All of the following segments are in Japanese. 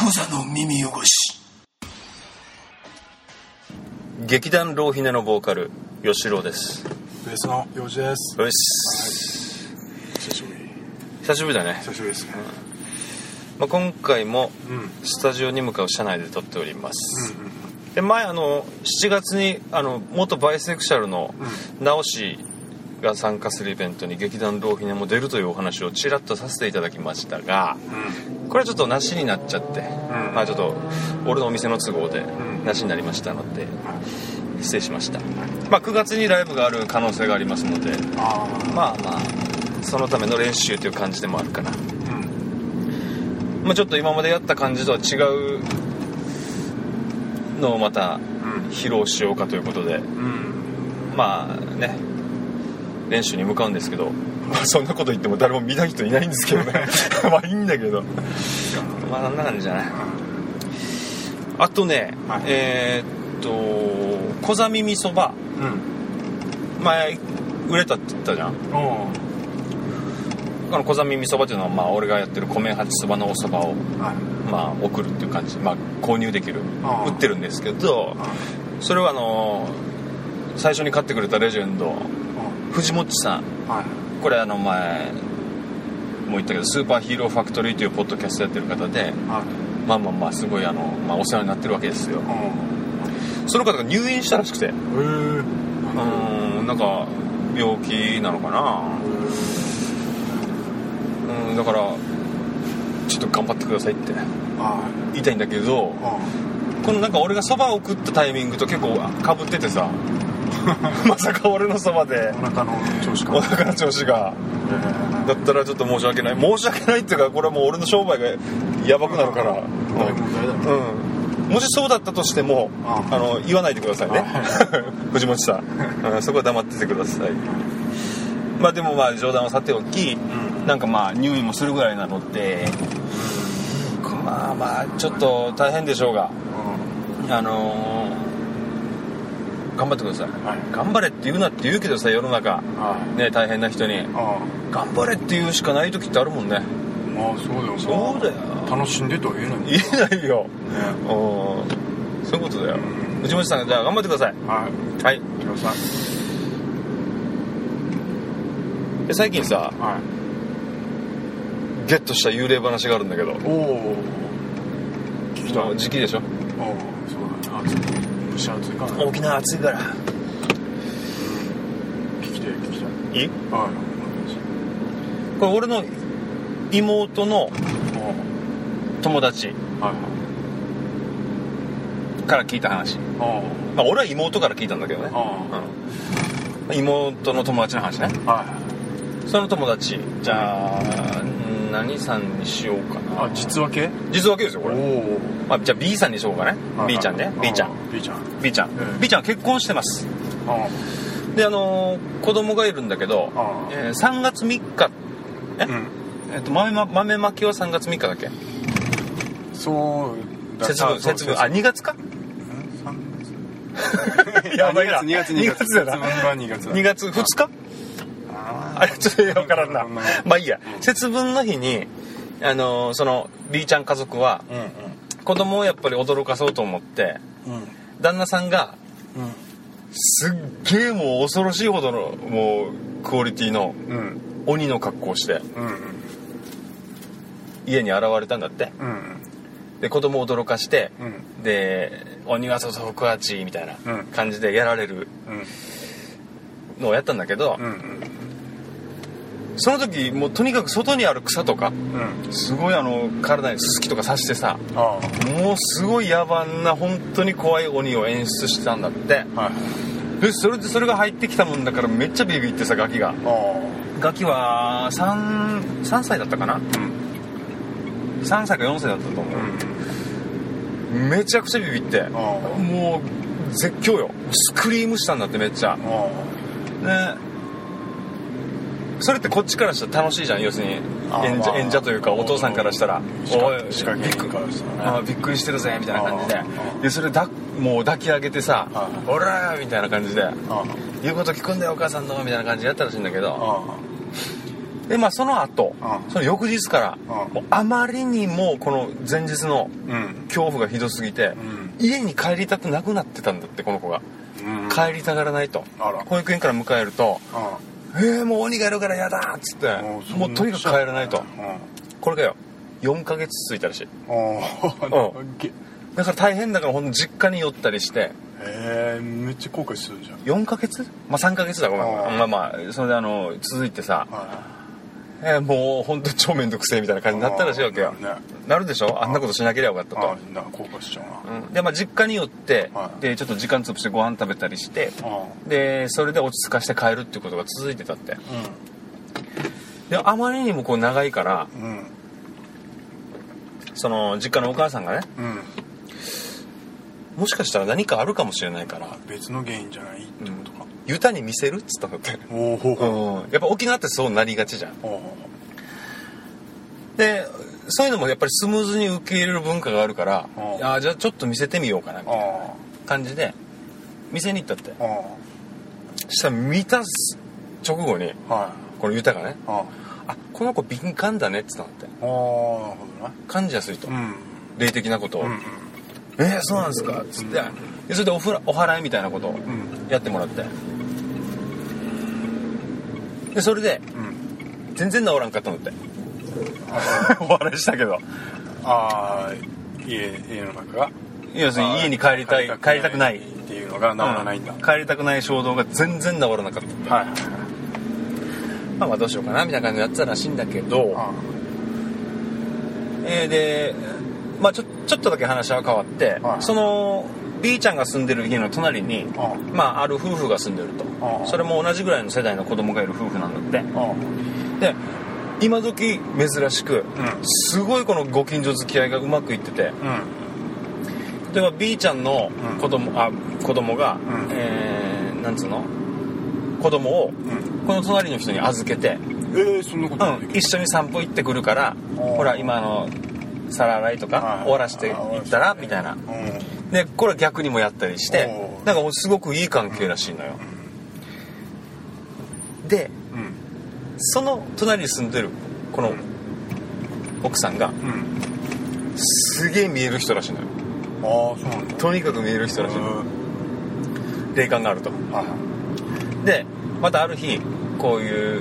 コザの耳汚し。 劇団浪ひねのボーカル吉郎です。 ベースの陽次です。 よし、 久しぶり。 久しぶりだね。 久しぶりですね。 今回もスタジオに向かう車内で撮っております、で前7月に元バイセクシャルの直しが参加するイベントに劇団浪ひねも出るというお話をちらっとさせていただきましたが、これはちょっとなしになっちゃって、ちょっと俺のお店の都合でなしになりましたので、失礼しました。9月にライブがある可能性がありますので、そのための練習という感じでもあるかな。ちょっと今までやった感じとは違うのをまた披露しようかということで、練習に向かうんですけど、そんなこと言っても誰も見た人いないんですけどねいいんだけど、そんな感じじゃない。あとね、小座耳そば、前売れたって言ったじゃん。小座耳そばっていうのは、俺がやってる米八そばのおそばを、送るっていう感じ、購入できる、売ってるんですけど、それは最初に買ってくれたレジェンド、藤もっちさん、これ前も言ったけどスーパーヒーローファクトリーというポッドキャストやってる方で、すごいお世話になってるわけですよ。その方が入院したらしくて、なんか病気なのかな。だからちょっと頑張ってくださいって言いたいんだけど、このなんか俺がそばを食ったタイミングと結構かぶっててさまさか俺のそばでお腹の調子がだったらちょっと申し訳ないっていうか、これはもう俺の商売がやばくなるから、 大問題だよ、 もしそうだったとしても言わないでくださいね藤本さん、そこは黙っててください。でも冗談はさておき、なんか入院もするぐらいなので、ちょっと大変でしょうが、頑張ってください、頑張れって言うなって言うけどさ、世の中、大変な人に頑張れって言うしかない時ってあるもんね。そうだよ、 楽しんでとは言えない言えないよ、そういうことだよ。藤本さん、じゃあ頑張ってください。はい、 ください。 で最近さ、ゲットした幽霊話があるんだけど。 聞きたい。 時期でしょ。 そうだね、蒸し暑いから、 沖縄暑いから聞きたい。 いい？これ俺の妹の友達から聞いた話。俺は妹から聞いたんだけどね。妹の友達の話ね。その友達、じゃあ何さんにしようかな。 実話系ですよこれ。じゃあ B さんにしようかね。B ちゃんね。B ちゃんは結婚してます。で子供がいるんだけど、3月3日豆まきは3月3日だっけ。 そうだ。 節分2月か。 やばいな、2月だな。2月2日。ちょっと分からんな。いいや。節分の日にその B ちゃん家族は、子供をやっぱり驚かそうと思って、旦那さんが、すっげえもう恐ろしいほどのもうクオリティの鬼の格好をして、家に現れたんだって。で子供を驚かして、で鬼は外福はちみたいな感じでやられるのをやったんだけど、その時もうとにかく外にある草とか、すごい体にススキとか刺してさ、もうすごい野蛮な本当に怖い鬼を演出してたんだって、でそれが入ってきたもんだからめっちゃビビってさ、ガキは3歳だったかな、3歳か4歳だったと思う、めちゃくちゃビビって、もう絶叫よ、スクリームしたんだってめっちゃ。でそれってこっちからしたら楽しいじゃん、要するに演者というかお父さんからしたら、 仕掛け人からしたらね、 びっくりしてるぜみたいな感じで、それもう抱き上げてさ、オラーみたいな感じで、言うこと聞くんだよお母さんのみたいな感じでやったらしいんだけど、 でその後、その翌日から、もうあまりにもこの前日の恐怖がひどすぎて、家に帰りたくなくなってたんだって、この子が。帰りたがらないと。保育園から迎えると、もう鬼がいるからやだっつって、もうとにかく帰らないと。これがよ、4ヶ月続いたらしい。だから大変だから、ほんと実家に寄ったりして。 めっちゃ後悔するじゃん。 4ヶ月3ヶ月だ、ごめん。それで続いてさ、もうほんと超めんどくせえみたいな感じになったらしいわけよ。なるでしょ、あんなことしなければよかったと。 後悔しちゃうな。で実家に寄って、でちょっと時間潰してご飯食べたりして、でそれで落ち着かして帰るっていうことが続いてたって。であまりにもこう長いから、その実家のお母さんがね、もしかしたら何かあるかもしれないから、 別の原因じゃないってことか。 ユタに見せるっつったんだって。やっぱ沖縄ってそうなりがちじゃん。でそういうのもやっぱりスムーズに受け入れる文化があるから、じゃあちょっと見せてみようかなみたいな感じで店に行ったって。したら見た直後に、このユタがね、この子敏感だねっつったんだって。感じやすいと、霊的なことを。そうなんですかっつって、それでお祓いみたいなことをやってもらって、でそれで、全然治らんかったのって。お祓いしたけど、 家の中が、 要するに家に帰りたくないっていうのが治らないんだ。 帰りたくない衝動が全然治らなかったって。どうしようかなみたいな感じでやってたらしいんだけど、でちょっとだけ話は変わって、その B ちゃんが住んでる家の隣に、ある夫婦が住んでると。それも同じぐらいの世代の子供がいる夫婦なんだって。で今時珍しく、すごいこのご近所付き合いがうまくいってて、例えば B ちゃんの子供が、なんつうの、子供をこの隣の人に預けて、 そんなこと一緒に散歩行ってくるから、ほら今の皿洗いとか終わらしていったらみたいな。でこれ逆にもやったりして、なんかすごくいい関係らしいのよ。で、その隣に住んでるこの奥さんが、すげえ見える人らしいのよ。 そうなんだ。 とにかく見える人らしいの。霊感があると。でまたある日こういう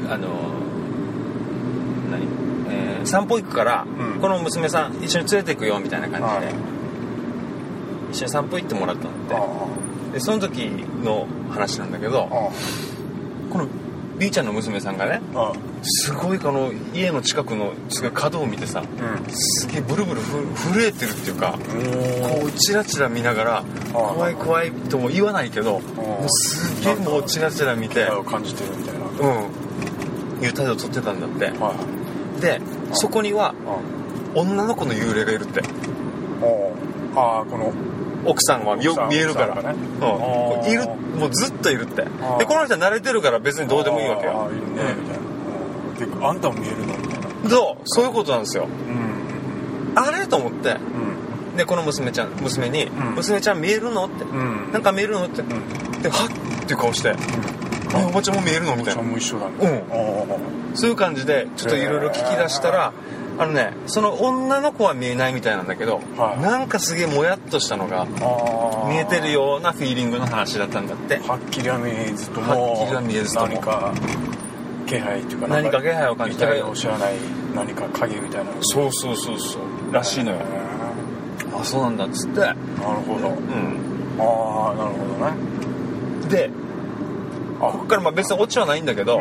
散歩行くから、この娘さん一緒に連れて行くよみたいな感じで、一緒に散歩行ってもらったんで、その時の話なんだけど、この B ちゃんの娘さんがね、すごいこの家の近くのすごい角を見てさ、すげえブルブル震えてるっていうか、こうチラチラ見ながら怖い怖いとも言わないけど、もうすげえもうチラチラ見て感じてるみたいな、 いう態度を取ってたんだって。でそこには女の子の幽霊がいるって。 この奥さんはよく見えるから、いる、もうずっといるって。でこの人は慣れてるから別にどうでもいいわけよ。 いるねみたいな。結構あんたも見えるのみたいな。 そういうことなんですよ。あれと思って、でこの娘に、娘ちゃん見えるのって、なんか見えるのって、ではっっていう顔して、おばちゃんも見えるのみたいな。 おばちゃんも一緒だね。 そういう感じでちょっといろいろ聞き出したら、その女の子は見えないみたいなんだけど、なんかすげえもやっとしたのが見えてるようなフィーリングの話だったんだって。 はっきりは見えずとも何か気配というか、 何か気配を感じて、 遺体を知らない何か影みたいな。 そうらしいのよ。そうなんだっつって。なるほど。なるほどね。 でここから別にオチはないんだけど、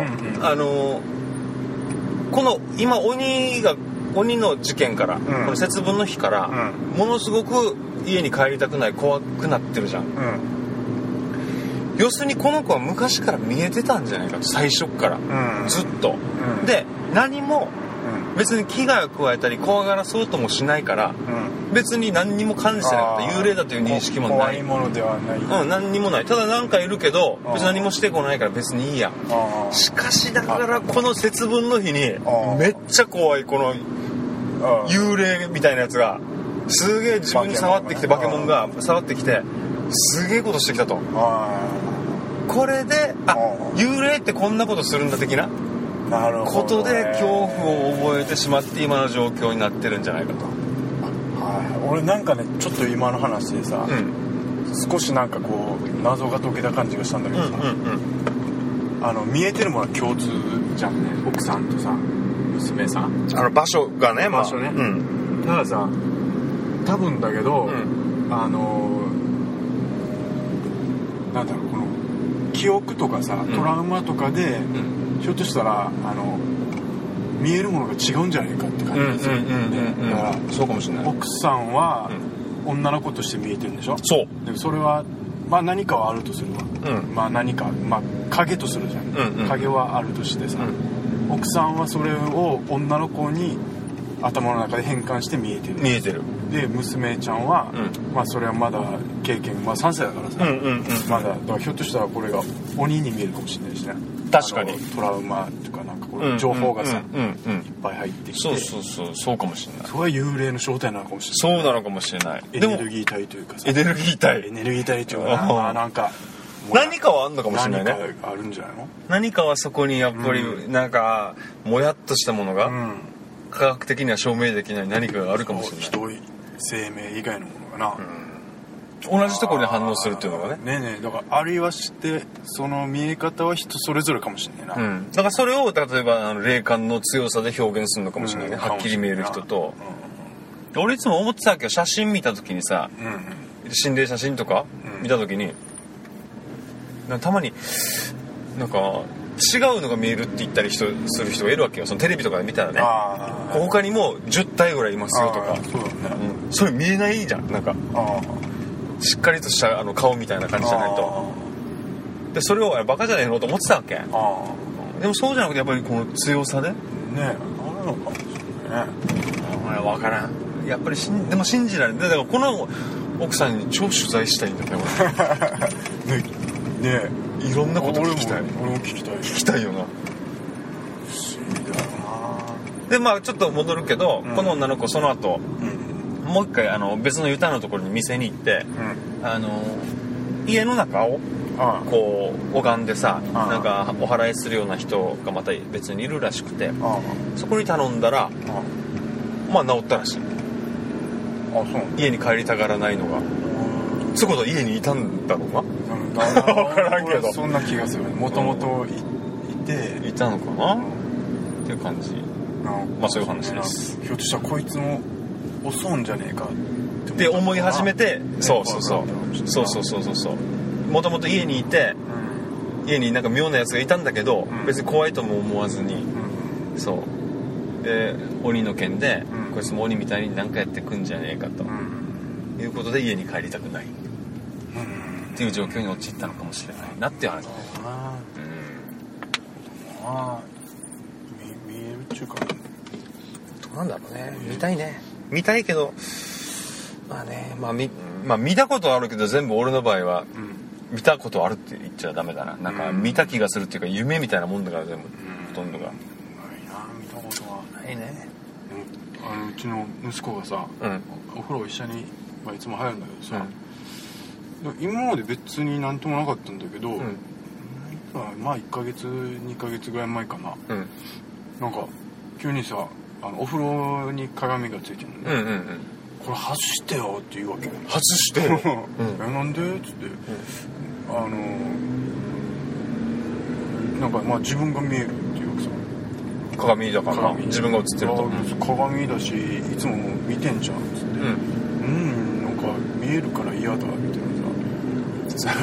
この今鬼の事件から、この節分の日から、ものすごく家に帰りたくない、怖くなってるじゃん。要するにこの子は昔から見えてたんじゃないかと、最初から、ずっと。で何も別に危害を加えたり怖がらそうともしないから、別に何にも感じてなかった。幽霊だという認識もない。 怖いものではない。 何にもない。ただなんかいるけど別に何もしてこないから別にいいや。しかしだからこの節分の日にめっちゃ怖いこの幽霊みたいなやつがすげえ自分に触ってきて、バケモンが触ってきてすげえことしてきたと。これで幽霊ってこんなことするんだ的な。 ことで恐怖を覚えてしまって今の状況になってるんじゃないかと。 俺なんかねちょっと今の話でさ、少しなんかこう謎が解けた感じがしたんだけどさ、見えてるものは共通じゃんね、奥さんとさ娘さん、 場所がね、 場所ね、たださ多分だけど、なんだろう、この記憶とかさトラウマとかで、ひょっとしたら見えるものが違うんじゃないかって感じですよね。だからそうかもしれない。 奥さんは女の子として見えてるんでしょ。 そうでもそれはまあ何かはあるとするわ、まあ何か、まあ影とするじゃん、影はあるとしてさ、奥さんはそれを女の子に頭の中で変換して見えてる。で娘ちゃんは、まあそれはまだ経験、まあ3歳だからさ、まだだからひょっとしたらこれが鬼に見えるかもしれないしね。 確かにトラウマとかなんかこれ情報がさ、いっぱい入ってきて、 そうかもしれない。 それは幽霊の正体なのかもしれない。 そうなのかもしれない。 エネルギー体というかさ、 エネルギー体っていうかな、まあなんか何かはあんのかもしれないね。 何かあるんじゃないの。 何かはそこにやっぱりなんかもやっとしたものが、科学的には証明できない何かがあるかもしれない。 人生命以外のものがな、 同じところに反応するっていうのがね。 だからあるいはしてその見え方は人それぞれかもしれないな、 だからそれを例えば霊感の強さで表現するのかもしれないね、はっきり見える人と、俺いつも思ってたけど、写真見た時にさ、心霊写真とか見た時に、たまになんか違うのが見えるって言ったりする人がいるわけよ。そのテレビとかで見たらね、他にも10体ぐらいいますよとか。それ見えないじゃん。なんかしっかりとした顔みたいな感じじゃないと。でそれをバカじゃないのと思ってたわけ。でもそうじゃなくてやっぱりこの強さでね、 あるのかもしれないね。 分からん。やっぱりでも信じられない。だからこの奥さんに超取材したいんだよね。 ねえ、 いろんなこと聞きたい。 俺も聞きたいよな。 不思議だな。 でまあちょっと戻るけど、この女の子その後、もう一回別のユタのところに店に行って、家の中をこう拝んでさ、なんかお祓いするような人がまた別にいるらしくて、そこに頼んだら、まあ治ったらしい。 そう家に帰りたがらないのが。そういうことは家にいたんだろうな。 分からんけどそんな気がする。もともといたのかなっていう感じ。まあそういう話です。 ひょっとしたらこいつも襲うんじゃねえかって思い始めて、そうもともと家にいて、家になんか妙なやつがいたんだけど、別に怖いとも思わずに、そうで鬼の剣で、こいつも鬼みたいに何かやってくんじゃねえかと、いうことで家に帰りたくない、っていう状況に陥ったのかもしれないなっていう話だね。 見えるっちゅうか、 どうなんだろうね。見たいけど、まあね、見たことあるけど全部俺の場合は、見たことあるって言っちゃダメだな。なんか見た気がするっていうか、夢みたいなもんだから全部、ほとんどが。 ないな、見たことはないね。 うちの息子がさ、お風呂一緒に、いつも入るんだけどさ、今まで別になんともなかったんだけど、まあ1ヶ月2ヶ月ぐらい前かな、なんか急にさ、お風呂に鏡がついてるのね、これ外してよって言うわけ。 外してよなんでっつって、なんかまあ自分が見えるっていうかさ、 鏡だから自分が映ってると、 鏡だしいつも見てんじゃんっつって、なんか見えるから嫌だみたいなさ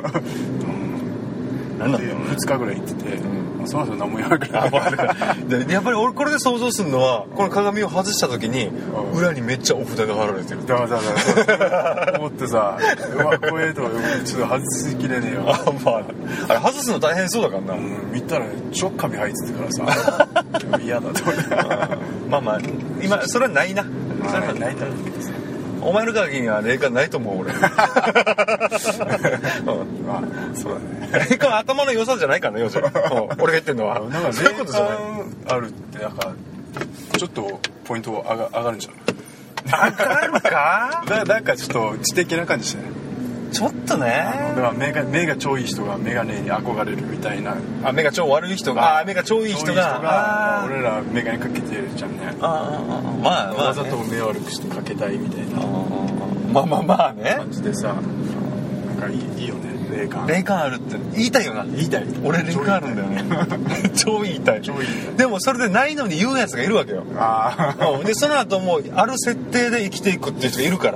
なんだろうね、 2日ぐらい行ってて、その後何も言わなくない。やっぱり俺これで想像するのは、この鏡を外した時に裏にめっちゃお札が貼られてる。 だ思ってさ、怖えとかちょっと外しきれねえよ。 あれ外すの大変そうだからな。 見たら超カビ生えてたからさ、嫌だと思って。 まあ今それはないな。 それはないだろうけどさ。 お前の鍵には霊感ないと思う俺。 まあそうだね。 霊感は頭の良さじゃないからね、要するに。俺が言ってんのは。 なんか霊感あるってなんかちょっとポイント上がるんじゃない？ 上がるか？ なんかちょっと知的な感じしてない？ ちょっとねだから目が超いい人がメガネに憧れるみたいな。 目が超悪い人が目が超いい人が俺らメガネかけてるじゃんね。 まあわざと目悪くしてかけたいみたいなまあね感じでさ、なんかいいよね。 霊感あるって言いたいよな。 言いたい。 俺霊感あるんだよね。超言いたい。でもそれでないのに言うやつがいるわけよ。でその後もある設定で生きていくっていう人がいるから。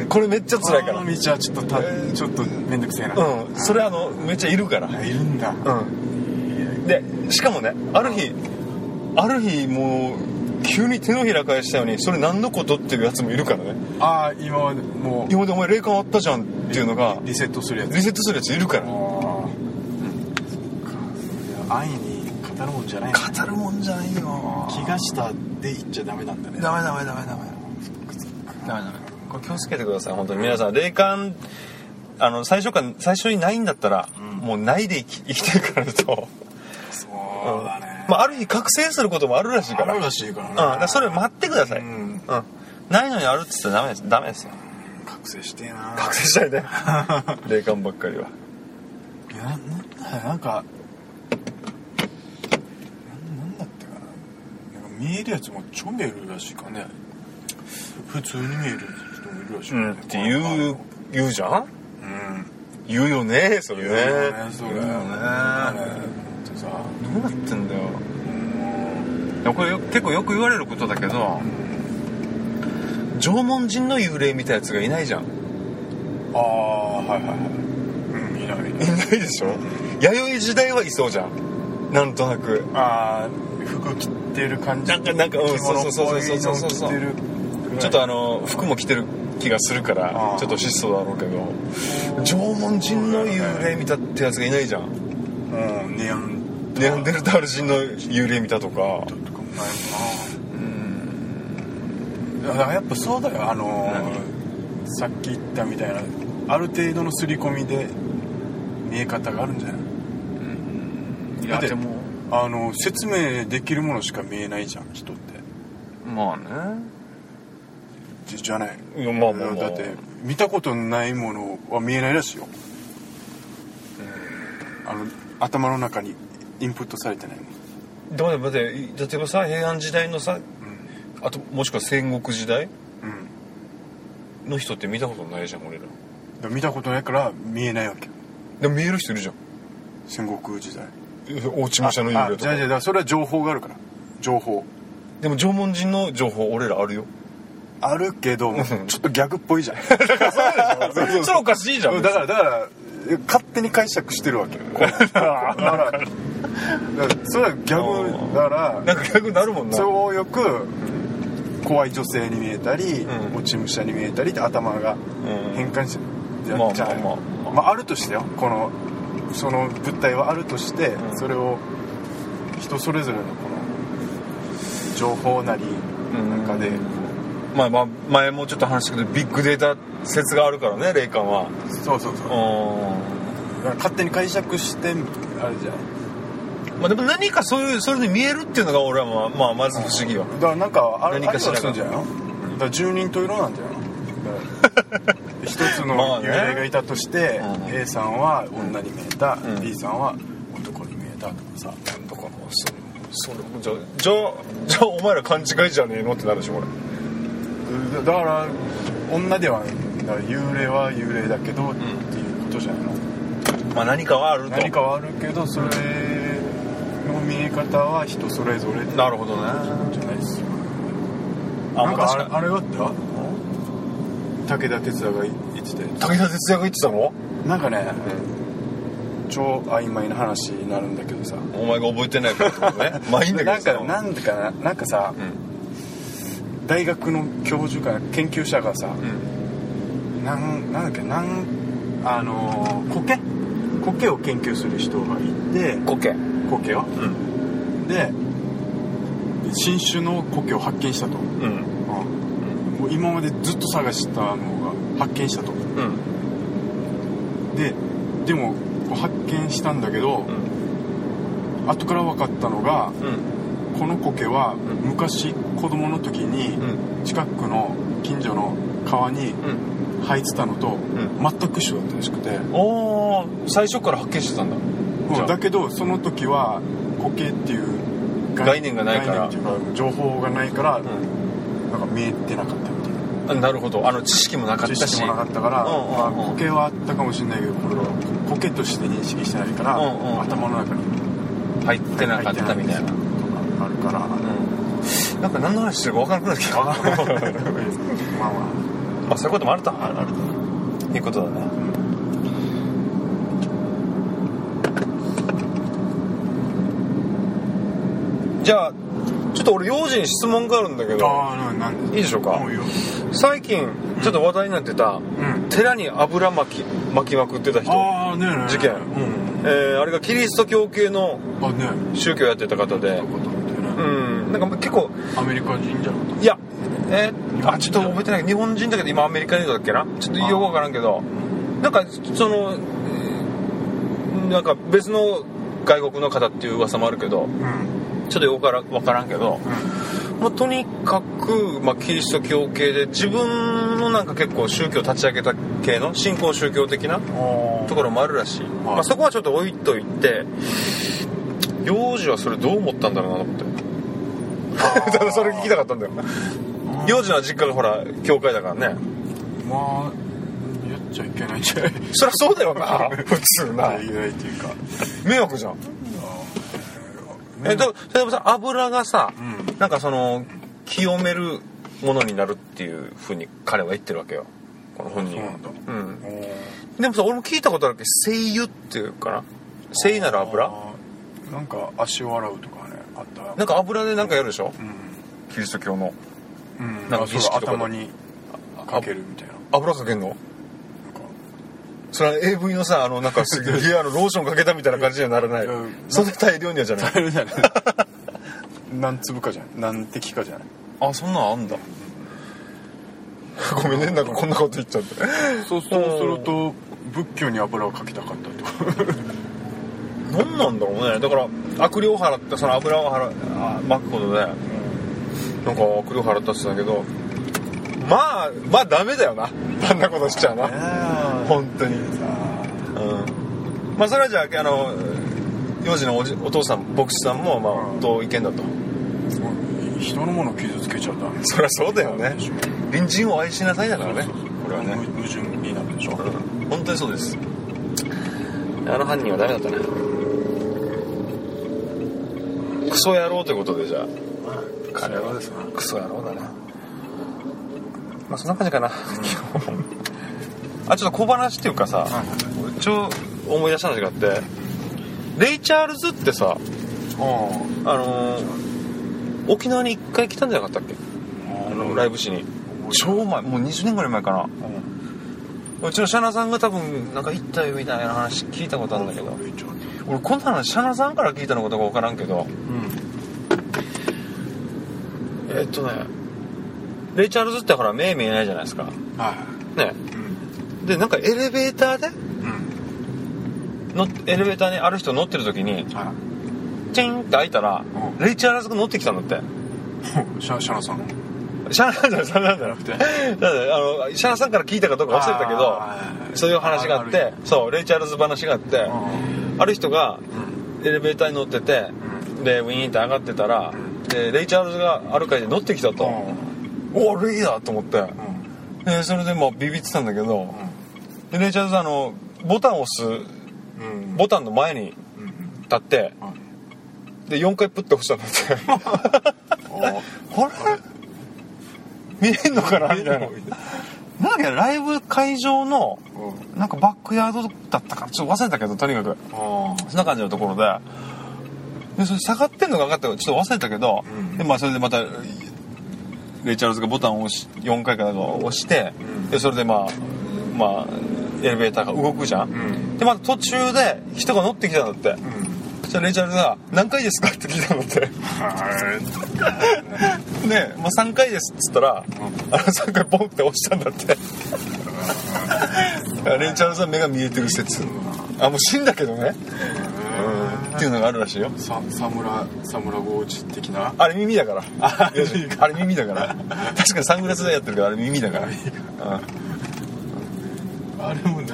これめっちゃ辛いから。 この道はちょっとめんどくせえな。 それめっちゃいるから。 いるんだ。 でしかもね、ある日もう急に手のひら返したようにそれ何のことっていうやつもいるからね。 今までお前霊感あったじゃんっていうのがリセットするやついるから。 安易に語るもんじゃない。 語るもんじゃないよ。 気がしたで言っちゃダメなんだね。 ダメ。これ気をつけてください本当に皆さん。霊感最初にないんだったら、もうないで生きていかないと。 そうだね。 ある日覚醒することもあるらしいから。 あるらしいからね。 だからそれ待ってください。ないのにあるって言ったらダメですよ。 覚醒してえな。 覚醒したいね。霊感ばっかりは。 いやなんかなんだってかな。見えるやつも超見えるらしいかね。普通に見える人もいるらしいね。 って言うじゃん。言うよねそれね。 そうだよね。 どうなってんだよ。これ結構よく言われることだけど、縄文人の幽霊みたいなやつがいないじゃん。 いないでしょ。弥生時代はいそうじゃん。なんとなく服着てる感じ。 なんかそうちょっと服も着てる気がするからちょっと質素だろうけど、縄文人の幽霊見たってやつがいないじゃん。 ネアンデルタール人の幽霊見たとかないもんな。だからやっぱそうだよ。さっき言ったみたいなある程度の刷り込みで見え方があるんじゃない？だって説明できるものしか見えないじゃん人って。 まあね。 じゃない。 まあだって見たことないものは見えないらしいよ。頭の中にインプットされてないもん。 でもね、例えばさ、平安時代のさ、あともしくは戦国時代の人って見たことないじゃん俺ら。 見たことないから見えないわけ。 でも見える人いるじゃん。 戦国時代落ち武者の幽霊とか。 じゃあそれは情報があるから。情報でも縄文人の情報俺らあるよ。 あるけどちょっと逆っぽいじゃん。 そうでしょ。それおかしいじゃん。 だから勝手に解釈してるわけ。だからそれは逆だから。 なんか逆になるもんな。 そうよく怖い女性に見えたり、落ち武者に見えたりって頭が変換してやっちゃう。あるとしてよ。その物体はあるとして、それを人それぞれのこの情報なり中で。 前もちょっと話したけどビッグデータ説があるからね霊感は。 そうだから勝手に解釈してあれじゃない。 でも何かそれで見えるっていうのが俺はまず不思議よ。 だからなんか何かしらするんじゃないの。だから十人十色なんじゃないの。一つの幽霊がいたとして、A さんは女に見えた、B さんは男に見えたとかさ。 それじゃあお前ら勘違いじゃねえのってなるでしょこれ。 だから女では幽霊は幽霊だけどっていうことじゃないの。 何かはあると。 何かはあるけどそれの見え方は人それぞれ。 なるほどね。 じゃないですよ。なんかあれはって武田鉄矢が言ってたよ。 武田鉄矢が言ってたの？ なんかね、超曖昧な話になるんだけどさ。 お前が覚えてないからってことね。まあいいんだけどさ。 なんかさ。大学の教授か研究者がさ、なんだっけ苔を研究する人がいて。苔を、で新種の苔を発見したと、もう今までずっと探したのが発見したと、でも発見したんだけど、後から分かったのが、この苔は昔子供の時に近くの近所の川に履いてたのと全く一緒だったらしくて、 おー、最初から発見してたんだ。 だけどその時は苔っていう概念がないから、 概念っていうか情報がないから、なんか見えてなかったみたいな。 なるほど。知識もなかったし。 知識もなかったから、苔はあったかもしれないけど、これは苔として認識してないから、頭の中に入ってなかったみたいな。 あるから、 なんか何の話してるか分からなくなってきた。まあそういうこともあると。いうことだね。じゃあちょっと俺幼児に質問があるんだけど、いいでしょうか。最近ちょっと話題になってた、寺に油巻きまくってた人、事件、あれがキリスト教系の宗教やってた方で、なんか結構アメリカ人じゃなかった。 いや、ちょっと覚えてないけど、日本人だけど今アメリカ人だっけな、ちょっとよくわからんけど、なんかそのなんか別の外国の方っていう噂もあるけど、ちょっとよくわからんけど、とにかく、キリスト教系で自分のなんか結構宗教立ち上げた系の新興宗教的なところもあるらしい。そこはちょっと置いといて、幼児はそれどう思ったんだろうなと思ってただそれ聞きたかったんだよ。幼児の実家がほら教会だからね。 やっちゃいけないんじゃない。 そりゃそうだよな普通な。 いけないっていうか迷惑じゃん。例えばさ、油がさ、なんかその清めるものになるっていう風に彼は言ってるわけよ、この本人は。でもさ、俺も聞いたことあるけど、精油っていうかな、精油なら油、 なんか足を洗うとかね、あった。 なんか油でなんかやるでしょ、キリスト教の、 なんか儀式とか頭にかけるみたいな。 油かけんの？それは AV のさ、なんかすげえローションかけたみたいな感じにはならない。そんな大量にはじゃない。何粒かじゃない、何滴かじゃない。 そんなんあんだ。ごめんね、なんかこんなこと言っちゃって。 そうすると仏教に油をかけたかったと。 何なんだろうね。だから悪霊を払って、その油を巻くことで、なんか悪霊を払ったって言ってたけど、まあダメだよな、あんなことしちゃうな、本当に。それはじゃあ幼児のお父さん、牧師さんも同意見だと。 人のものを傷つけちゃうダメ。 そりゃそうだよね。隣人を愛しなさいだからね。これはね、 矛盾になるでしょ。 本当にそうです。犯人はダメだったね。クソ野郎ということで、じゃあ彼はですね、 クソ野郎だね。そんな感じかな。ちょっと小話っていうかさ、思い出した話があって、レイ・チャールズってさ、沖縄に1回来たんじゃなかったっけ、ライブしに。超前、もう20年ぐらい前かな。うちのシャナさんが多分なんか行ったよみたいな話聞いたことあるんだけど、俺こんな話シャナさんから聞いたのかどうか分からんけど、レイ・チャールズってほら目見えないじゃないですか。ね。でなんかエレベーターで、エレベーターにある人乗ってる時に、チンって開いたら、レイ・チャールズが乗ってきたんだって。 シャナさん。 シャナさんじゃなくて、シャナさんから聞いたかどうか忘れたけど、そういう話があって、そうレイ・チャールズ話があって、ある人がエレベーターに乗ってて、でウィーンって上がってたら、でレイ・チャールズがある階で乗ってきたと。おお、レイだと思って、それでビビってたんだけど、でレイ・チャールズボタンを押す、ボタンの前に立って、で4回プッて押したんだって。あれ見えんのかなみたいな。なんかライブ会場のなんかバックヤードだったからちょっと忘れたけど、とにかくそんな感じのところで、それ下がってんのか分かったけどちょっと忘れたけど、でそれでまたレイ・チャールズがボタンを4回かなんか押して、でそれでエレベーターが動くじゃん、でまた途中で人が乗ってきたんだって、そしたらレイ・チャールズが何回ですかって聞いたんだって。で、3回ですっつったら、3回ポンって押したんだって。レイ・チャールズは目が見えてる説。もう死んだけどね。っていうのがあるらしいよ。 サムラゴーチ的な。 あれ耳だから。あれ耳だから。確かにサングラスでやってるけどあれ耳だから。 あれもね、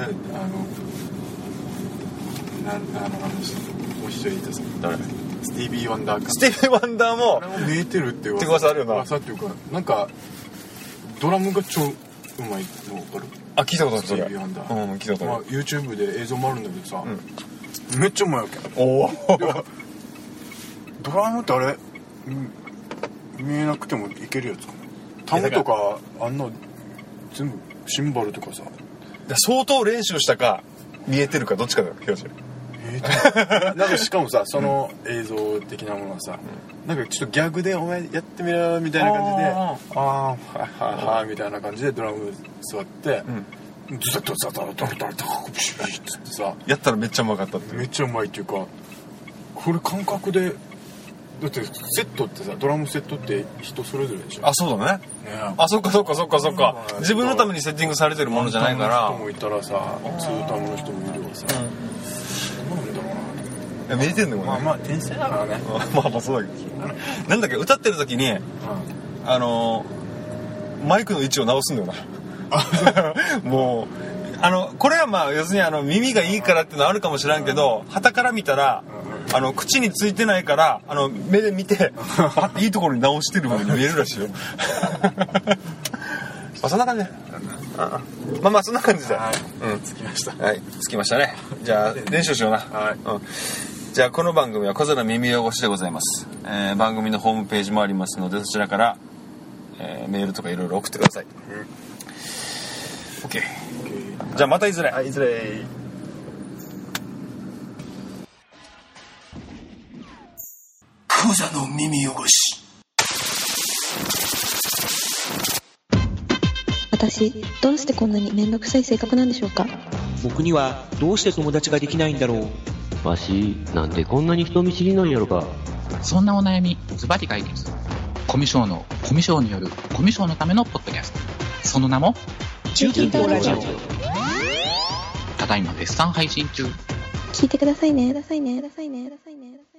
もう一人いたさ、 誰？ スティービー・ワンダーか。 スティービー・ワンダーもあれも見えてるって噂あるよな。 噂っていうか、なんかドラムが超うまいの分かる？ あ、聞いたことある。 スティービー・ワンダー。 うん、聞いたことある。 YouTube で映像もあるんだけどさ、めっちゃうまいわけ。 おお。 ドラムってあれ、見えなくてもいけるやつかな。タムとかあんな全部シンバルとかさ。 相当練習したか見えてるかどっちかだよ、表示。 なんかしかもさ、その映像的なものはさ、なんかちょっとギャグでお前やってみろみたいな感じで、ははみたいな感じでドラム座って、ズザッとザタタタタタプシュッつってさ、 やったらめっちゃうまかったって。 めっちゃうまいっていうか、これ感覚で、だってセットってさ、ドラムセットって人それぞれでしょ。 あ、そうだね。あ、そっか。自分のためにセッティングされてるものじゃないから。 人もいたらさ、ツータムの人もいるわさ。どうなんだろうな。 見えてんのもね。まあ天才だからね。 まあそうだけど。なんだっけ、歌ってる時に、マイクの位置を直すんだよな。もう、これはまあ要するに耳がいいからっていうのはあるかもしれんけど、旗から見たら、口についてないから目で見てパッていいところに直してる風に見えるらしいよ。そんな感じ。まあそんな感じで。 はい。着きました。 はい、着きましたね。じゃあ練習しような。 はい。 じゃあこの番組は小皿耳汚しでございます。番組のホームページもありますので、そちらから、メールとかいろいろ送ってください。OK。じゃあまたいずれ。 いずれ。 小座の耳汚し。 私、どうしてこんなに面倒くさい性格なんでしょうか。 僕にはどうして友達ができないんだろう。わし、なんでこんなに人見知りなんやろか。 そんなお悩み、ズバリ解決。コミュ障のコミュ障によるコミュ障のためのポッドキャスト。その名も中近東ラジオ。ただいま絶賛配信中。 聞いてくださいね。